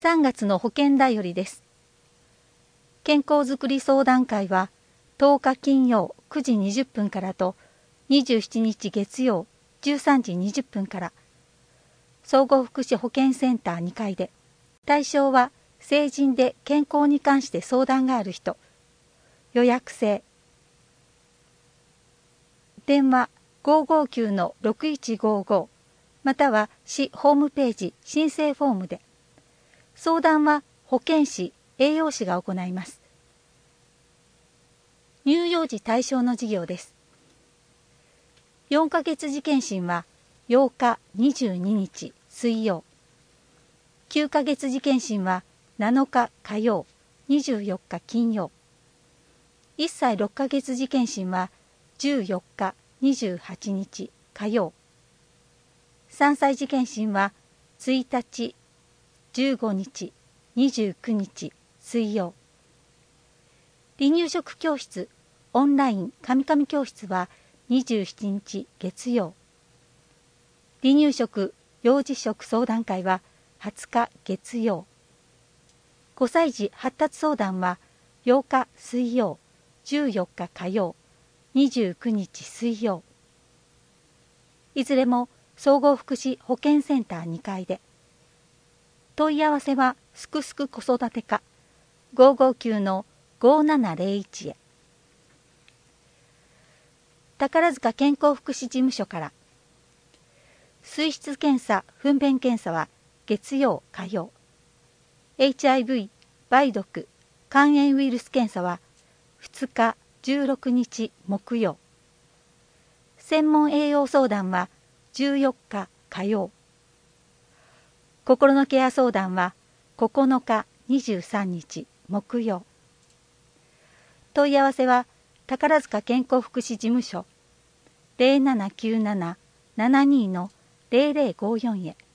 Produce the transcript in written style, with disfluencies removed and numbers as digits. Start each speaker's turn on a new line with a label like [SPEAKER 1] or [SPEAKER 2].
[SPEAKER 1] 3月の保健だよりです。健康づくり相談会は10日金曜9時20分からと27日月曜13時20分から、総合福祉保健センター2階で、対象は成人で健康に関して相談がある人、予約制。電話559-6155または市ホームページ申請フォームで。相談は保健師、栄養士が行います。乳幼児対象の事業です。4ヶ月児検診は8日22日水曜。9ヶ月児検診は7日火曜、24日金曜。1歳6ヶ月児検診は14日28日火曜。3歳児検診は1日15日29日水曜。離乳食教室オンラインカミカミ教室は27日月曜。離乳食幼児食相談会は20日月曜。5歳児発達相談は8日水曜、14日火曜、29日水曜。いずれも総合福祉保健センター2階で。問い合わせはすくすく子育て課559-5701へ。宝塚健康福祉事務所から。水質検査、糞便検査は月曜、火曜。HIV、梅毒、肝炎ウイルス検査は2日、16日木曜。専門栄養相談は14日火曜。心のケア相談は9日23日木曜。問い合わせは宝塚健康福祉事務所 0797-72-0054 へ。